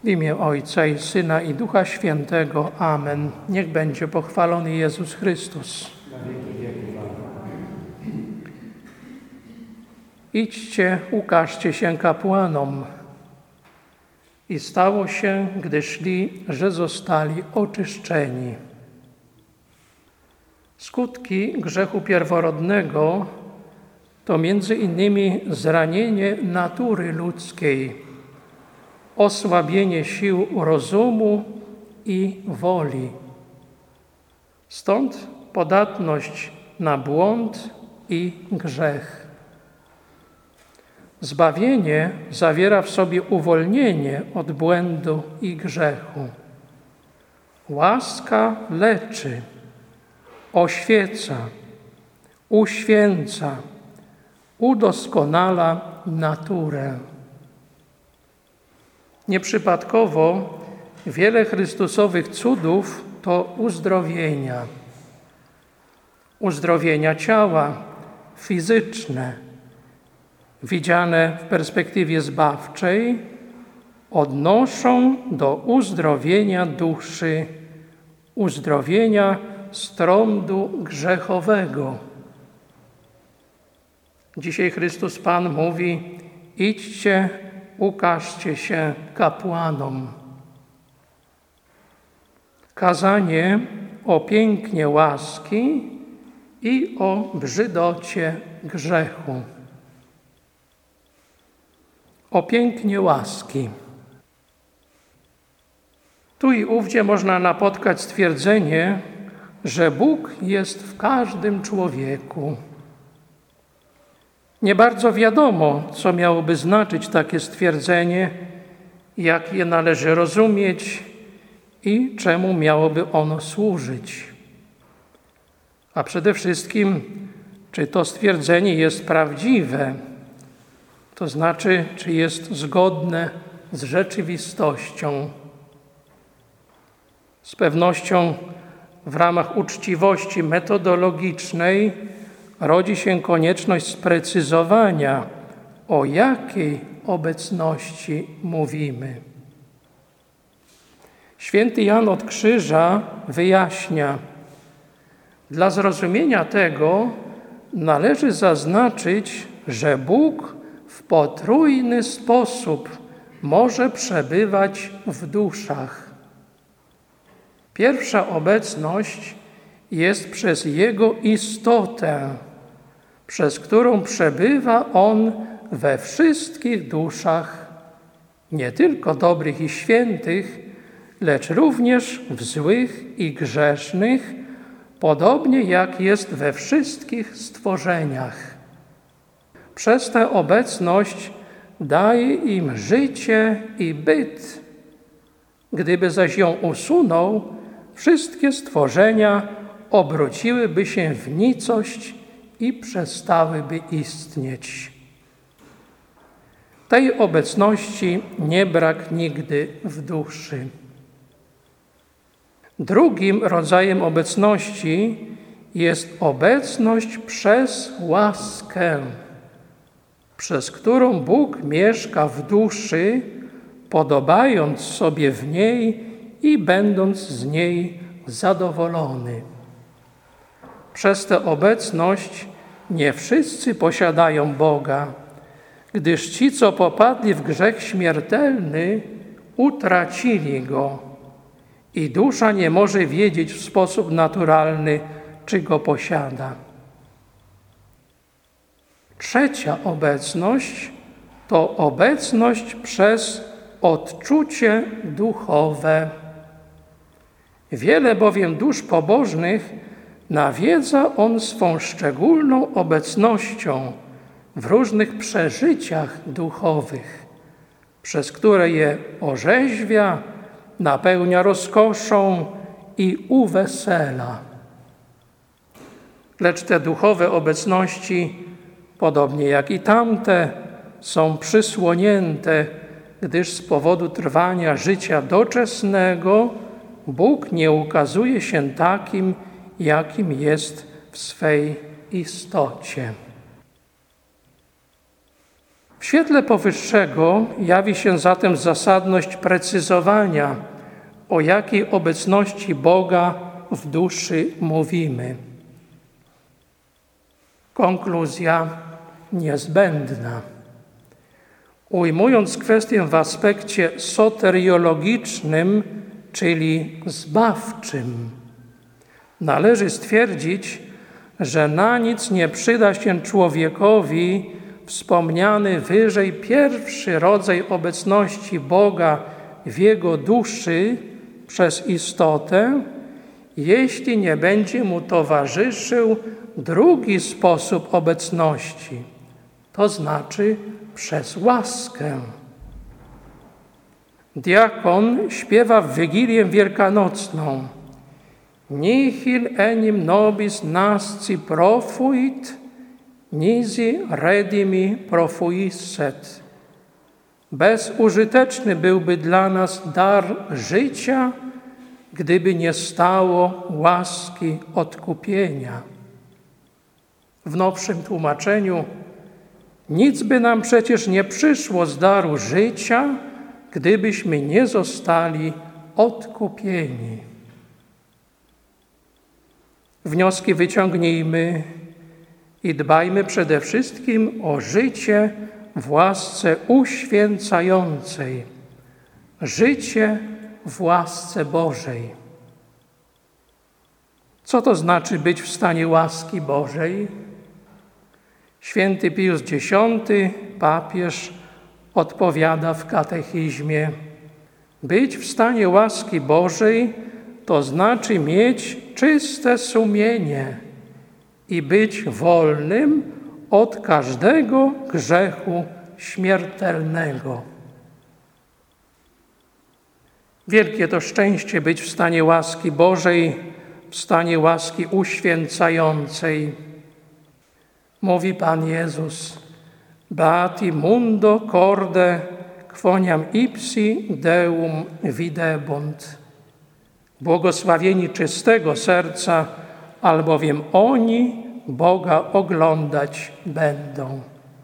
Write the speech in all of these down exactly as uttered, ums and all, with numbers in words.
W imię Ojca i Syna i Ducha Świętego. Amen. Niech będzie pochwalony Jezus Chrystus. Idźcie, ukażcie się kapłanom. I stało się, gdy szli, że zostali oczyszczeni. Skutki grzechu pierworodnego to między innymi zranienie natury ludzkiej, osłabienie sił rozumu i woli. Stąd podatność na błąd i grzech. Zbawienie zawiera w sobie uwolnienie od błędu i grzechu. Łaska leczy, oświeca, uświęca, udoskonala naturę. Nieprzypadkowo wiele Chrystusowych cudów to uzdrowienia. Uzdrowienia ciała, fizyczne, widziane w perspektywie zbawczej, odnoszą do uzdrowienia duszy, uzdrowienia z trądu grzechowego. Dzisiaj Chrystus Pan mówi: idźcie, ukażcie się kapłanom. Kazanie o pięknie łaski i o brzydocie grzechu. O pięknie łaski. Tu i ówdzie można napotkać stwierdzenie, że Bóg jest w każdym człowieku. Nie bardzo wiadomo, co miałoby znaczyć takie stwierdzenie, jak je należy rozumieć i czemu miałoby ono służyć. A przede wszystkim, czy to stwierdzenie jest prawdziwe, to znaczy, czy jest zgodne z rzeczywistością. Z pewnością w ramach uczciwości metodologicznej rodzi się konieczność sprecyzowania, o jakiej obecności mówimy. Święty Jan od Krzyża wyjaśnia: dla zrozumienia tego należy zaznaczyć, że Bóg w potrójny sposób może przebywać w duszach. Pierwsza obecność jest przez Jego istotę, przez którą przebywa On we wszystkich duszach, nie tylko dobrych i świętych, lecz również w złych i grzesznych, podobnie jak jest we wszystkich stworzeniach. Przez tę obecność daje im życie i byt. Gdyby zaś ją usunął, wszystkie stworzenia obróciłyby się w nicość i przestałyby istnieć. Tej obecności nie brak nigdy w duszy. Drugim rodzajem obecności jest obecność przez łaskę, przez którą Bóg mieszka w duszy, podobając sobie w niej i będąc z niej zadowolony. Przez tę obecność nie wszyscy posiadają Boga, gdyż ci, co popadli w grzech śmiertelny, utracili Go i dusza nie może wiedzieć w sposób naturalny, czy Go posiada. Trzecia obecność to obecność przez odczucie duchowe. Wiele bowiem dusz pobożnych nawiedza On swą szczególną obecnością w różnych przeżyciach duchowych, przez które je orzeźwia, napełnia rozkoszą i uwesela. Lecz te duchowe obecności, podobnie jak i tamte, są przysłonięte, gdyż z powodu trwania życia doczesnego Bóg nie ukazuje się takim, jakim jest w swej istocie. W W świetle powyższego jawi się zatem zasadność precyzowania, o jakiej obecności Boga w duszy mówimy. Konkluzja niezbędna. Ujmując kwestię w aspekcie soteriologicznym, czyli zbawczym, należy stwierdzić, że na nic nie przyda się człowiekowi wspomniany wyżej pierwszy rodzaj obecności Boga w jego duszy przez istotę, jeśli nie będzie mu towarzyszył drugi sposób obecności, to znaczy przez łaskę. Diakon śpiewa w Wigilię Wielkanocną: Nihil enim nobis nasci profuit, nisi redimi profuisset. Bezużyteczny byłby dla nas dar życia, gdyby nie stało łaski odkupienia. W nowszym tłumaczeniu: nic by nam przecież nie przyszło z daru życia, gdybyśmy nie zostali odkupieni. Wnioski wyciągnijmy i dbajmy przede wszystkim o życie w łasce uświęcającej, życie w łasce Bożej. Co to znaczy być w stanie łaski Bożej? Święty Pius Dziesiąty, papież, odpowiada w katechizmie: być w stanie łaski Bożej to znaczy mieć czyste sumienie i być wolnym od każdego grzechu śmiertelnego. Wielkie to szczęście być w stanie łaski Bożej, w stanie łaski uświęcającej. Mówi Pan Jezus: Beati mundo corde quoniam ipsi Deum videbunt. Błogosławieni czystego serca, albowiem oni Boga oglądać będą.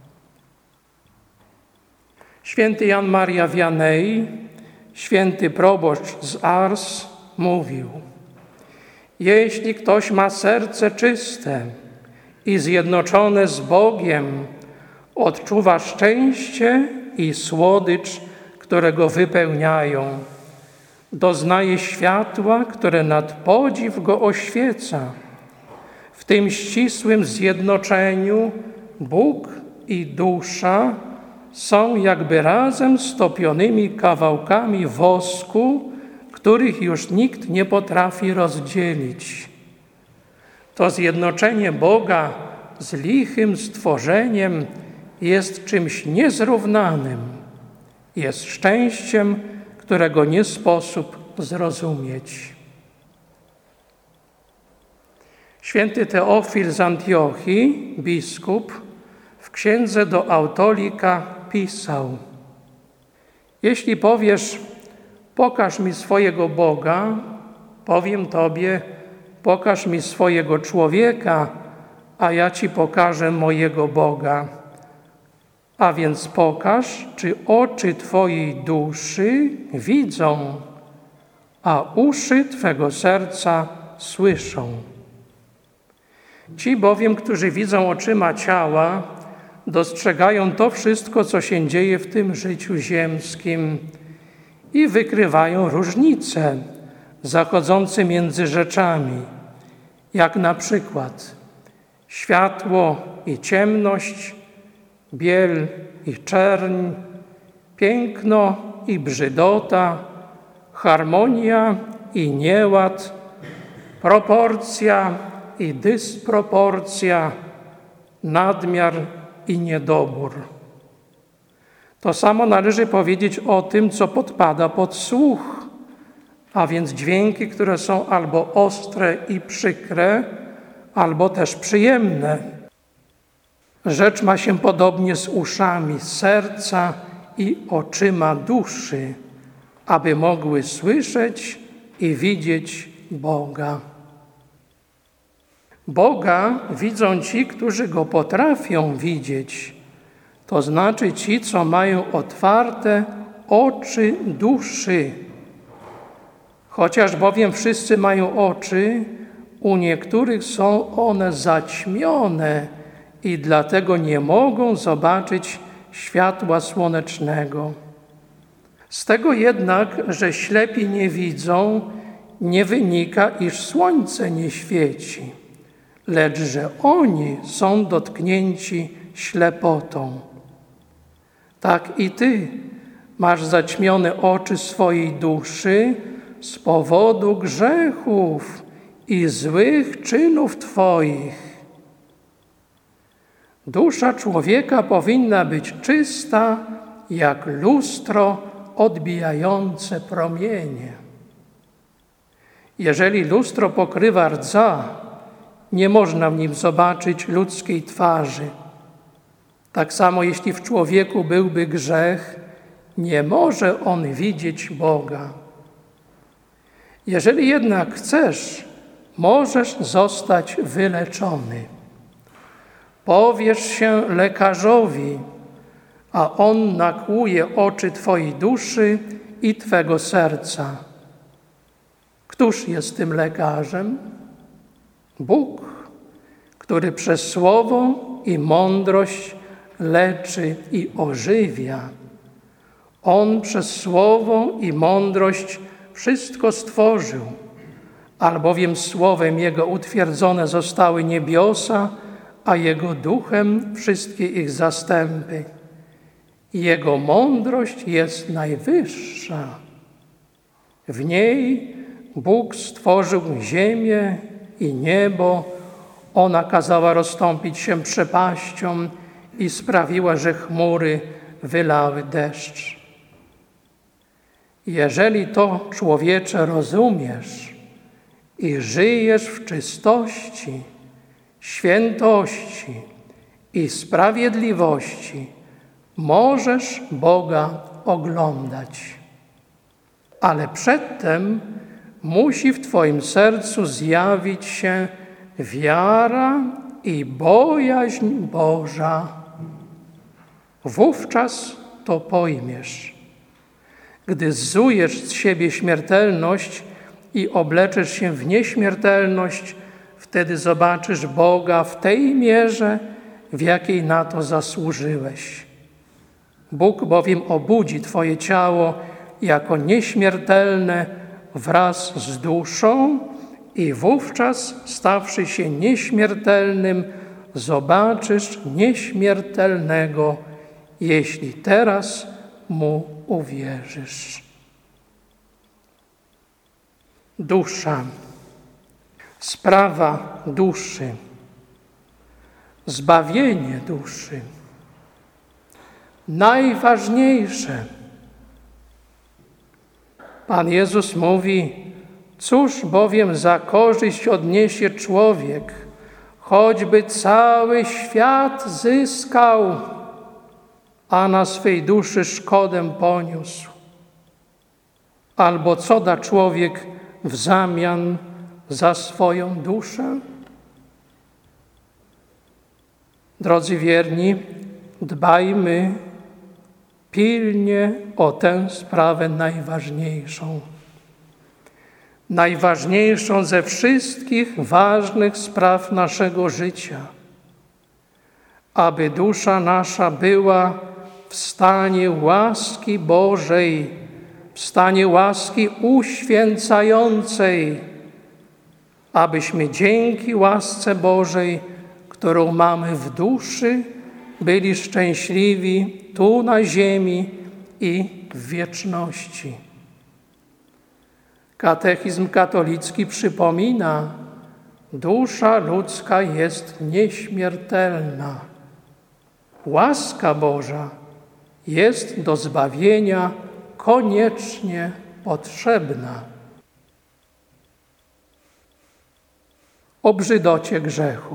Święty Jan Maria Vianney, święty proboszcz z Ars, mówił: jeśli ktoś ma serce czyste i zjednoczone z Bogiem, odczuwa szczęście i słodycz, które go wypełniają. Doznaje światła, które nad podziw go oświeca. W tym ścisłym zjednoczeniu Bóg i dusza są jakby razem stopionymi kawałkami wosku, których już nikt nie potrafi rozdzielić. To zjednoczenie Boga z lichym stworzeniem jest czymś niezrównanym, jest szczęściem, którego nie sposób zrozumieć. Święty Teofil z Antiochii, biskup, w księdze do Autolika pisał: jeśli powiesz, pokaż mi swojego Boga, powiem Tobie, pokaż mi swojego człowieka, a ja Ci pokażę mojego Boga. A więc pokaż, czy oczy Twojej duszy widzą, a uszy Twego serca słyszą. Ci bowiem, którzy widzą oczyma ciała, dostrzegają to wszystko, co się dzieje w tym życiu ziemskim i wykrywają różnice zachodzące między rzeczami, jak na przykład światło i ciemność, biel i czerń, piękno i brzydota, harmonia i nieład, proporcja i dysproporcja, nadmiar i niedobór. To samo należy powiedzieć o tym, co podpada pod słuch, a więc dźwięki, które są albo ostre i przykre, albo też przyjemne. Rzecz ma się podobnie z uszami serca i oczyma duszy, aby mogły słyszeć i widzieć Boga. Boga widzą ci, którzy Go potrafią widzieć. to znaczy ci, co mają otwarte oczy duszy. Chociaż bowiem wszyscy mają oczy, u niektórych są one zaćmione i dlatego nie mogą zobaczyć światła słonecznego. Z tego jednak, że ślepi nie widzą, nie wynika, iż słońce nie świeci, lecz że oni są dotknięci ślepotą. Tak i ty masz zaćmione oczy swojej duszy z powodu grzechów i złych czynów twoich. Dusza człowieka powinna być czysta, jak lustro odbijające promienie. Jeżeli lustro pokrywa rdza, nie można w nim zobaczyć ludzkiej twarzy. Tak samo jeśli w człowieku byłby grzech, nie może on widzieć Boga. Jeżeli jednak chcesz, możesz zostać wyleczony. Powiesz się lekarzowi, a on nakłuje oczy twojej duszy i twego serca. Któż jest tym lekarzem? Bóg, który przez słowo i mądrość leczy i ożywia. On przez słowo i mądrość wszystko stworzył, albowiem słowem Jego utwierdzone zostały niebiosa, a Jego duchem wszystkie ich zastępy. Jego mądrość jest najwyższa. W niej Bóg stworzył ziemię i niebo. Ona kazała rozstąpić się przepaściom i sprawiła, że chmury wylały deszcz. Jeżeli to, człowiecze, rozumiesz i żyjesz w czystości, świętości i sprawiedliwości, możesz Boga oglądać. Ale przedtem musi w twoim sercu zjawić się wiara i bojaźń Boża. Wówczas to pojmiesz. Gdy zujesz z siebie śmiertelność i obleczysz się w nieśmiertelność, wtedy zobaczysz Boga w tej mierze, w jakiej na to zasłużyłeś. Bóg bowiem obudzi twoje ciało jako nieśmiertelne wraz z duszą i wówczas, stawszy się nieśmiertelnym, zobaczysz nieśmiertelnego, jeśli teraz Mu uwierzysz. Dusza, sprawa duszy, zbawienie duszy. Najważniejsze. Pan Jezus mówi: cóż bowiem za korzyść odniesie człowiek, choćby cały świat zyskał, a na swej duszy szkodę poniósł? Albo co da człowiek w zamian za swoją duszę? Drodzy wierni, dbajmy pilnie o tę sprawę najważniejszą. Najważniejszą ze wszystkich ważnych spraw naszego życia. Aby dusza nasza była w stanie łaski Bożej, w stanie łaski uświęcającej, abyśmy dzięki łasce Bożej, którą mamy w duszy, byli szczęśliwi tu na ziemi i w wieczności. Katechizm katolicki przypomina: dusza ludzka jest nieśmiertelna. Łaska Boża jest do zbawienia koniecznie potrzebna. O brzydocie grzechu.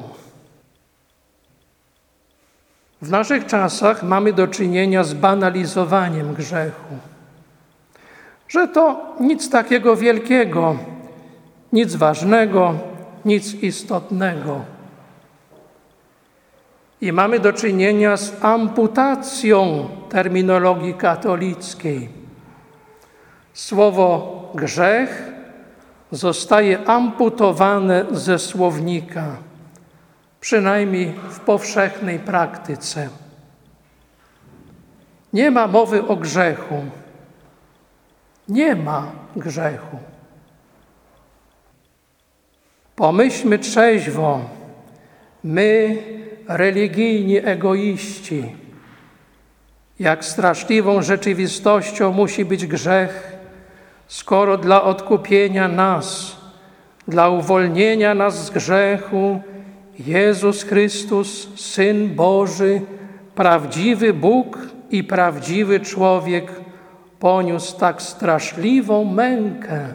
W naszych czasach mamy do czynienia z banalizowaniem grzechu. Że to nic takiego wielkiego, nic ważnego, nic istotnego. I mamy do czynienia z amputacją terminologii katolickiej. Słowo grzech zostaje amputowane ze słownika, przynajmniej w powszechnej praktyce. Nie ma mowy o grzechu. Nie ma grzechu. Pomyślmy trzeźwo, my, religijni egoiści, jak straszliwą rzeczywistością musi być grzech, skoro dla odkupienia nas, dla uwolnienia nas z grzechu, Jezus Chrystus, Syn Boży, prawdziwy Bóg i prawdziwy człowiek, poniósł tak straszliwą mękę.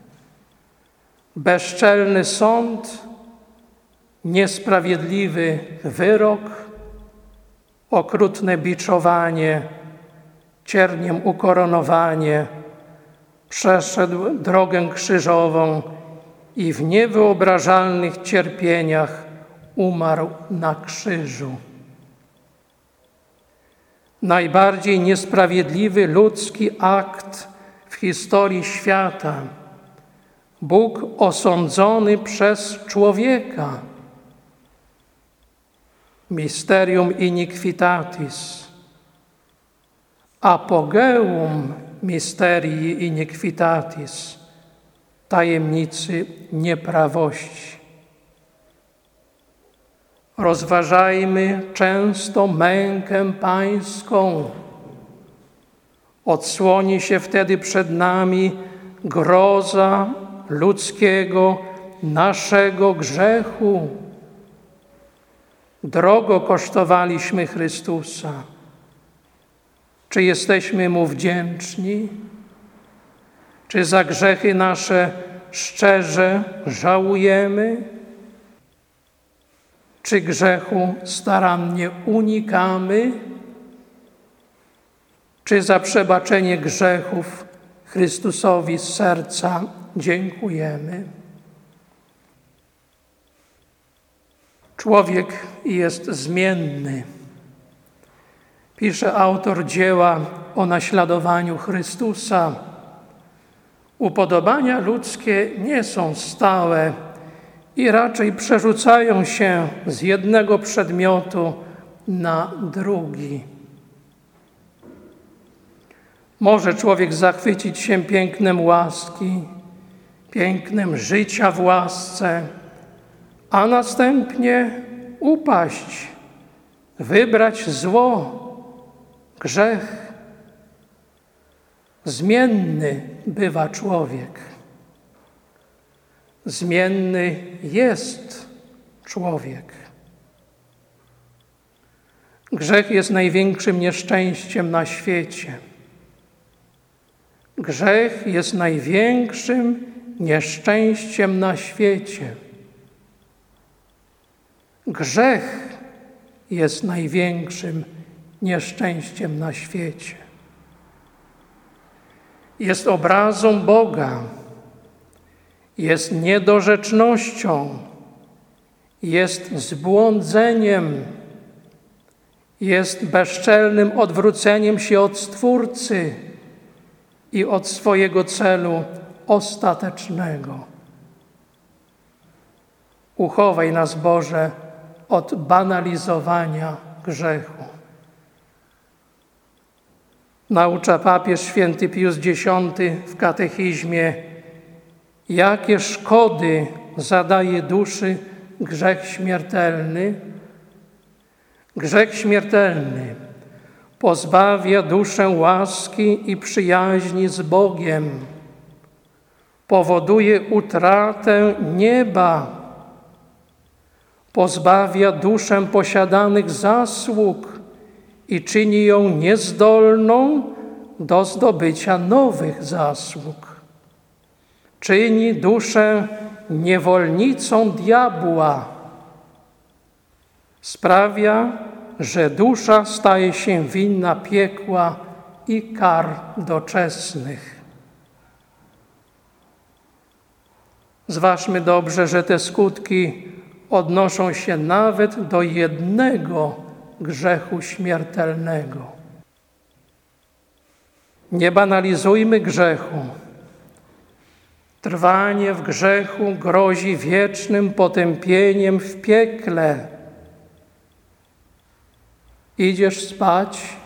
Bezczelny sąd, niesprawiedliwy wyrok, okrutne biczowanie, cierniem ukoronowanie, przeszedł drogę krzyżową i w niewyobrażalnych cierpieniach umarł na krzyżu. Najbardziej niesprawiedliwy ludzki akt w historii świata. Bóg osądzony przez człowieka. Mysterium iniquitatis. Apogeum mysterii iniquitatis. Tajemnicy nieprawości. Rozważajmy często mękę pańską. Odsłoni się wtedy przed nami groza ludzkiego, naszego grzechu. Drogo kosztowaliśmy Chrystusa. Czy jesteśmy Mu wdzięczni? Czy za grzechy nasze szczerze żałujemy? Czy grzechu starannie unikamy? Czy za przebaczenie grzechów Chrystusowi z serca dziękujemy? Człowiek jest zmienny. Pisze autor dzieła o naśladowaniu Chrystusa. Upodobania ludzkie nie są stałe i raczej przerzucają się z jednego przedmiotu na drugi. Może człowiek zachwycić się pięknem łaski, pięknem życia w łasce, a następnie upaść, wybrać zło, grzech. Zmienny bywa człowiek. Zmienny jest człowiek. Grzech jest największym nieszczęściem na świecie. Grzech jest największym nieszczęściem na świecie. Grzech jest największym nieszczęściem na świecie. Jest obrazą Boga, jest niedorzecznością, jest zbłądzeniem, jest bezczelnym odwróceniem się od Stwórcy i od swojego celu ostatecznego. Uchowaj nas, Boże, od banalizowania grzechu. Naucza papież święty Pius Dziesiąty w katechizmie, jakie szkody zadaje duszy grzech śmiertelny. Grzech śmiertelny pozbawia duszę łaski i przyjaźni z Bogiem. Powoduje utratę nieba. Pozbawia duszę posiadanych zasług i czyni ją niezdolną do zdobycia nowych zasług. Czyni duszę niewolnicą diabła. Sprawia, że dusza staje się winna piekła i kar doczesnych. Zważmy dobrze, że te skutki odnoszą się nawet do jednego grzechu śmiertelnego. Nie banalizujmy grzechu. Trwanie w grzechu grozi wiecznym potępieniem w piekle. Idziesz spać,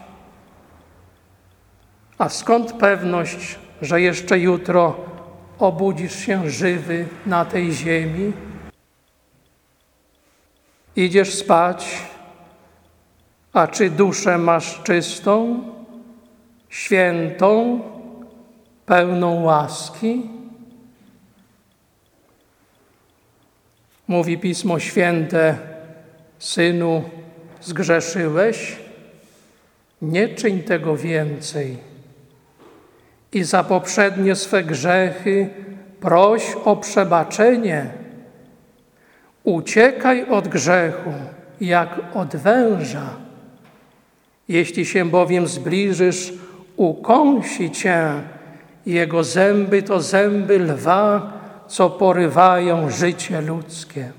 a skąd pewność, że jeszcze jutro obudzisz się żywy na tej ziemi? Idziesz spać, a czy duszę masz czystą, świętą, pełną łaski? Mówi Pismo Święte: synu, zgrzeszyłeś? Nie czyń tego więcej. I za poprzednie swe grzechy proś o przebaczenie. Uciekaj od grzechu, jak od węża. Jeśli się bowiem zbliżysz, ukąsi cię. Jego zęby to zęby lwa, co porywają życie ludzkie.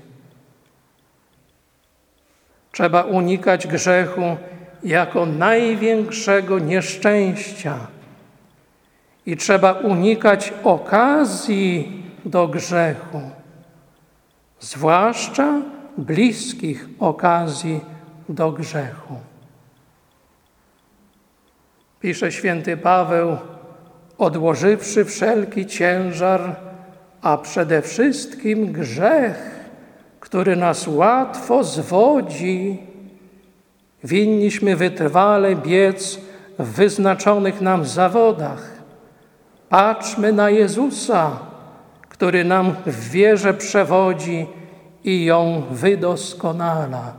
Trzeba unikać grzechu jako największego nieszczęścia. I trzeba unikać okazji do grzechu, zwłaszcza bliskich okazji do grzechu. Pisze święty Paweł: odłożywszy wszelki ciężar, a przede wszystkim grzech, który nas łatwo zwodzi, winniśmy wytrwale biec w wyznaczonych nam zawodach. Patrzmy na Jezusa, który nam w wierze przewodzi i ją wydoskonala.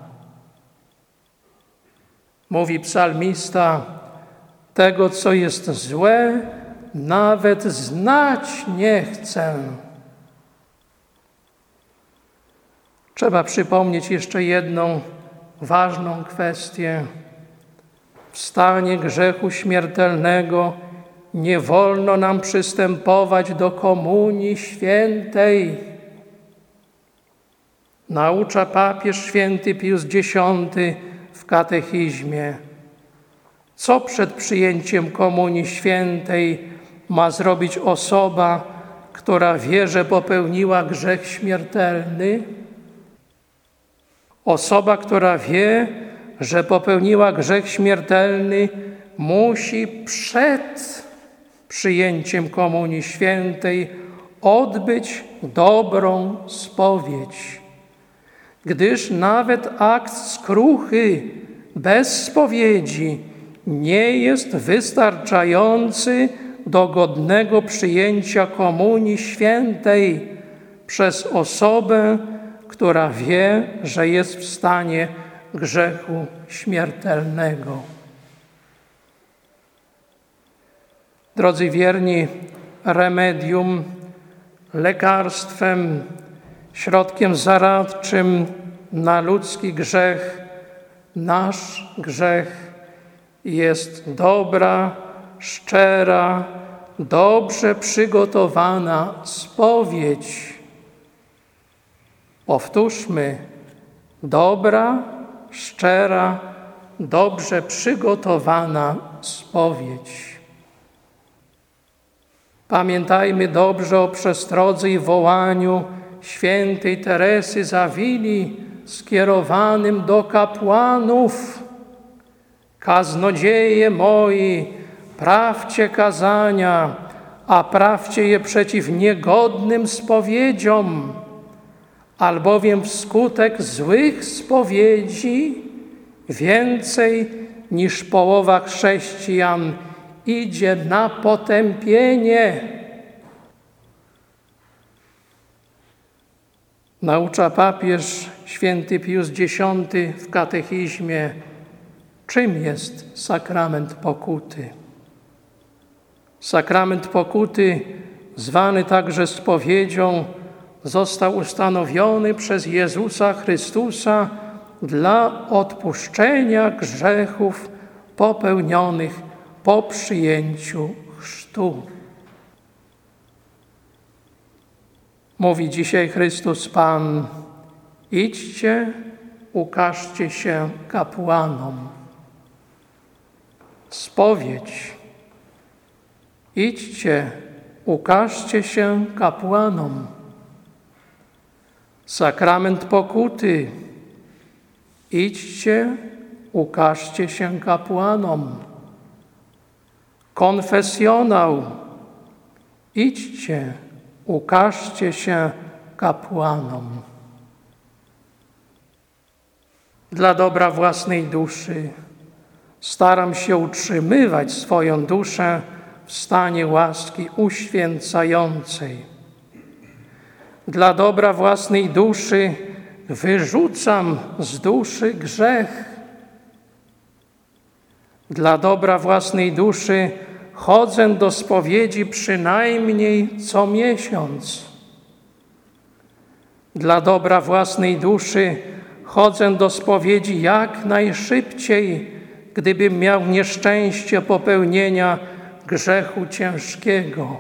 Mówi psalmista: tego, co jest złe, nawet znać nie chcę. Trzeba przypomnieć jeszcze jedną ważną kwestię. W stanie grzechu śmiertelnego nie wolno nam przystępować do komunii świętej. Naucza papież święty Pius Dziesiąty w katechizmie. Co przed przyjęciem komunii świętej ma zrobić osoba, która wie, że popełniła grzech śmiertelny? Osoba, która wie, że popełniła grzech śmiertelny, musi przed przyjęciem komunii świętej odbyć dobrą spowiedź. Gdyż nawet akt skruchy bez spowiedzi nie jest wystarczający do godnego przyjęcia komunii świętej przez osobę, która wie, że jest w stanie grzechu śmiertelnego. Drodzy wierni, remedium, lekarstwem, środkiem zaradczym na ludzki grzech, nasz grzech, jest dobra, szczera, dobrze przygotowana spowiedź. Powtórzmy: dobra, szczera, dobrze przygotowana spowiedź. Pamiętajmy dobrze o przestrodze i wołaniu świętej Teresy z Awili skierowanym do kapłanów. Kaznodzieje moi, prawcie kazania, a prawcie je przeciw niegodnym spowiedziom, albowiem wskutek złych spowiedzi więcej niż połowa chrześcijan idzie na potępienie. Naucza papież święty Pius Dziesiąty w katechizmie, czym jest sakrament pokuty. Sakrament pokuty, zwany także spowiedzią, został ustanowiony przez Jezusa Chrystusa dla odpuszczenia grzechów popełnionych po przyjęciu chrztu. Mówi dzisiaj Chrystus Pan: Idźcie, ukażcie się kapłanom. Spowiedź. Idźcie, ukażcie się kapłanom. Sakrament pokuty. Idźcie, ukażcie się kapłanom. Konfesjonał. Idźcie, ukażcie się kapłanom. Dla dobra własnej duszy staram się utrzymywać swoją duszę w stanie łaski uświęcającej. Dla dobra własnej duszy wyrzucam z duszy grzech. Dla dobra własnej duszy chodzę do spowiedzi przynajmniej co miesiąc. Dla dobra własnej duszy chodzę do spowiedzi jak najszybciej, gdybym miał nieszczęście popełnienia grzechu ciężkiego.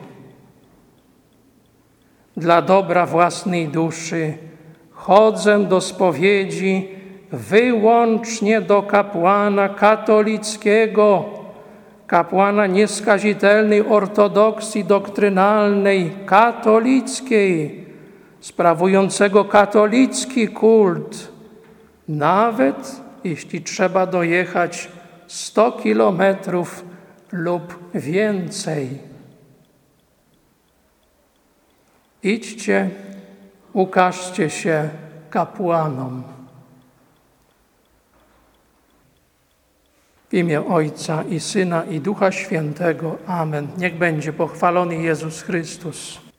Dla dobra własnej duszy chodzę do spowiedzi wyłącznie do kapłana katolickiego, kapłana nieskazitelnej ortodoksji doktrynalnej katolickiej, sprawującego katolicki kult, nawet jeśli trzeba dojechać sto kilometrów lub więcej. Idźcie, ukażcie się kapłanom. W imię Ojca i Syna i Ducha Świętego. Amen. Niech będzie pochwalony Jezus Chrystus.